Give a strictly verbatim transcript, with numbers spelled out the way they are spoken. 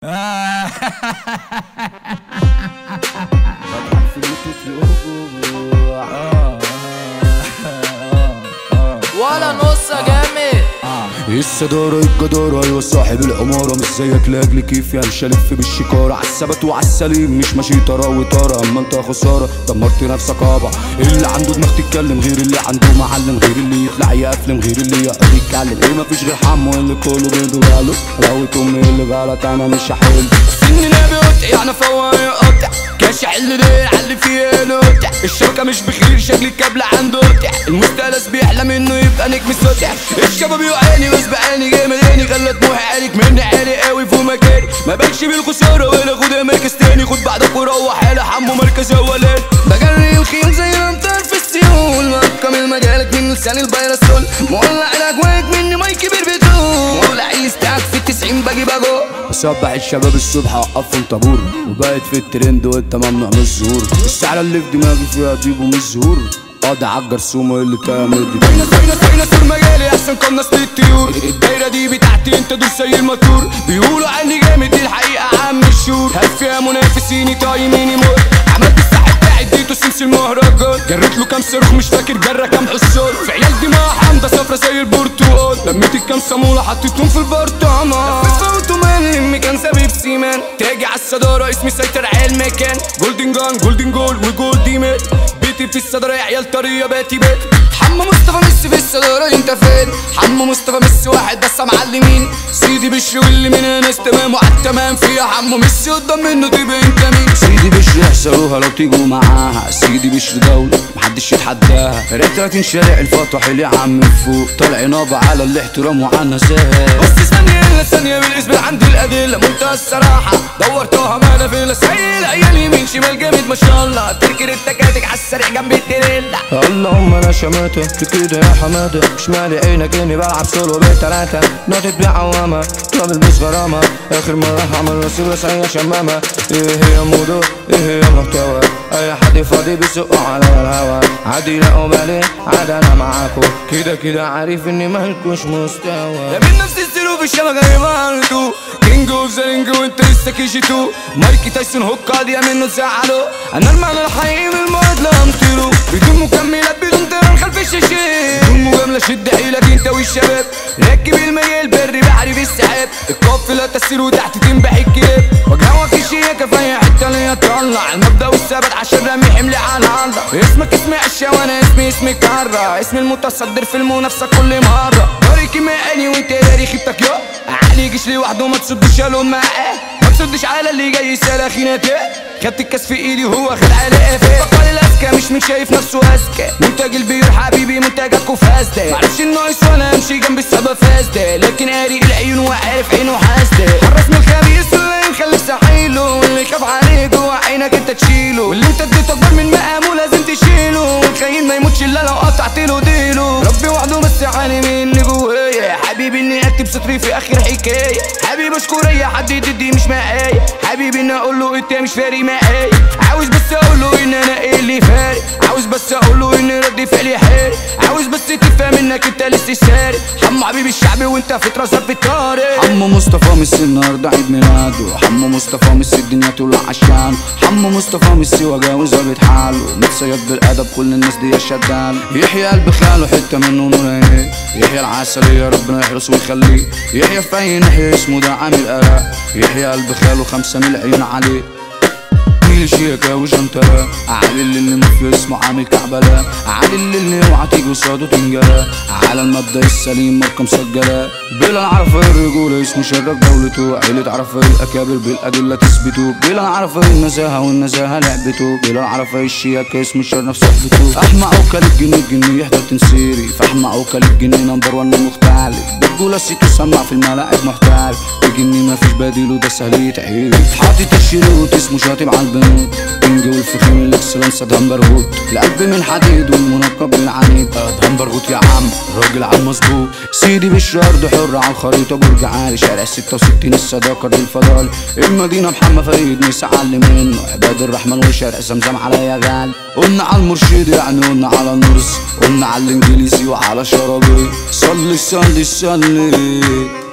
ولا نص جامد. الصدارة الجدارة ايوه صاحب العمارة، مش زيك لاجل كيف يعني شالف بالشكارة، عالثبات وعالسليم مش ماشي طرا وطارة، اما انت خسارة دمرت نفسك ابا. اللي عنده دماغ تتكلم غير اللي عنده معلم، غير اللي يطلع يقفلم غير اللي يقعد يتكلم. ايه مفيش غير حمو اللي كله بيده باله، لو امي اللي غلط انا مش هحل. سننا بيقطع انا فوايا يقطع كاشع اللي ليه علي فيه نقطع، الشبكة مش بخير شكل الكابل عنده قطع، المستلس بيحلم انه يبقى نجم سطع، الشباب يوعاني بس بعاني جامد عيني خلى طموحي عليك مني عالي قوي فوق مكاني، ما بالش بالخسارة ولا خد مركز تاني، خد بعدك وروح على حمو مركز اولاني، بجري الخيم زي الامطار في السيول، مكمل مجالك من لسان الفيروسول، مولع الاجواك مني ماي كبير بتقول، مولع يستعك في التسعين باجي باجو. بصبح الشباب الصبح اوقفهم طابور، وبقيت في الترند وانت ممنوع من الظهور، السعرة اللي في دماغي فيها طيب ومش ظهور، قاضي عالجرثومة اللي تعمل دي. فينس فينس فينس في مجالي احسن قناص للطيور، الدايرة دي بتاعتي انت دول زي الماتور، بيقولوا عني جامد دي الحقيقة عم الشور، هل فيها منافسيني طايميني موت، عملت الساحل بتاعي اديته سلسل المهرجان، جريت له كام صاروخ مش فاكر جرى كام حصان، في عيال دماغ حامضة صفرا زي البرتقال، لميت الكام صامولة حطيتهم في البرطمان، لفيت فوتو من لمي كان سبيب سيمان، تاجي عالصدارة اسمي سيطر على المكان، جولدن جان جولدن جول وجولدي مات، بيتي في الصدارة يا عيال طرية باتي بات، حمو مصطفى ميسي في الصدارة انت فين؟ حمو مصطفى ميسي واحد بس معلمين، سيدي بشر واللي منها ناس تمام وعالتمام، فيها حمو ميسي قدام منه تبقى انت مين؟ سيدي بشر يحسروها لو تيجوا معاها، سيدي بشر دولة محدش يتحداها، ريت تلاتين شارع الفتح اللي عم من فوق، طالع نابع على الاحترام وعلى النزاهة. بص ثانية الا ثانية بالاسم عندي الأدلة منتهى الصراحة، دورتوها ما انا في الاسهيل عيال يمين شمال جامد ما شاء الله، تركن التكاتك عالسريع جنب التريلا. اللهم انا شماتة في كده يا حمادة، شمالي عينك اني بلعب سولو بتلاتة، نوتة بعوامة طلب البس غرامة، اخر مرة هعمل راسي راسية شمامة، ايه هي موضوع ايه هي محتوى، اي حد فاضي بيسقوا على الهوا، عادي لا أبالي عاد انا معاكو، كده كده عارف اني مالكوش مستوى. من نفس السلوك الشبكة يبانتو كينج اوف زرينج وانت لسه كيجي تو، مايكي تايسون هوك قاضية منه تزعلو، انا المعنى الحقيقي من المواد لا امطيرو، بدون مكملات بدون تران خلف الشاشة، بدون مجاملة شد حيلك انت والشباب، ركب المجال بري بحري في السحاب، القافلة تسير وتحت تنبح الكلاب، وجهوك الشياكة في اي حتة اللي يطلع، المبدأ والثبات عشان رامي حملي على الله، اسمك اسمي عشا وانا اسمي اسمي كارا، اسمي المتصدر في المنافسة كل مرة، طريقي معاني وانت داري خيبتك يا عقلي جيش لوحده ما تصدش الون معاه، ما تصدش على اللي جاي يسال خيناتي، خدت الكاس في ايدي وهو خد على قفاه، بطل الاذكى مش من شايف نفسه اذكى، منتج البيور حبيبي منتجك وفاسده، معرفش الناقص وانا امشي جنب السبب فاسده، لكن قاري العيون وعارف عينه حاسده، حرص من الخبيث واللي مخليك سحيله، واللي يخاف عليك جوه عينك انت تشيله، واللي انت اديته اكبر من مقامه لازم تشيله، والخاين ما يموتش الا لو قطعت له ديله، ربي وحده بس عالم اللي جوايا، حبيبي اني اكتب سطري في اخر حكايه، حبيبي اشكر اي حد ضدي مش معايا، حبيبي اني اقول له انت مش فارق معايا، عاوز بس اقول له ان انا ايه اللي فارق، عاوز بس اقول له ان ردي فعلي حارق، عاوز بس تفهم انك انت لسه سارق، حمو حبيبي الشعبي وانت في راسك في الطارق. حمو مصطفى ميسي النهارده عيد ميلاده، حمو مصطفى ميسي الدنيا تولع عشان، حمو مصطفى ميسي وجاوز ظابط حاله، متصيد بالادب كل الناس دي شدان، يحيى قلب خاله حته منه نور، يحيى العسل يا ربنا يحرسه ويخليه، يحيى في اي ناحيه اسمه ده عامل قراء، يحيى قلب خاله خمسة ميل عيون عليه، ميل شيكا وجنتها، علي اللي مفيد اسمه عامل كعبلة، علي اللي اوعى تيجي قصاده تنجلى، على المبدأ السليم ماركة مسجلة، بلا نعرف الرجولة اسمه شرك دولته، عيلة تعرف الأكابر بالأدلة تثبته، بلا نعرف النزاهة والنزاهة لعبته، بلا نعرف الشياكة اسمه شرف صحبته، أحمى عوكل الجني الجني يحضر تنسيري، فأحمى عوكل الجني نمبر ون مختلف، بتقول السيتو سمع في الملاعب محترف، الجني مفيش بديله ده سهل يتعرف، حاطط الشروط اسمه شاطب عالبنود، كينج والفخيم الاكسلنس ادهم برغوت، القلب من حديد والمنقب بالعنيد، ادهم برغوت يا عم راجل عم مظبوط، سيدي بشر ارض حر على الخريطه برج عالي، شارع ستة وستين الصداقه دي الفضال، المدينه محمد فريد مسعلم منه، عباد الرحمن وشارع زمزم على يا غال، قلنا على المرشد يعني قلنا على النرس، قلنا على الانجليزي وعلى شرابي، صلي صلي صلي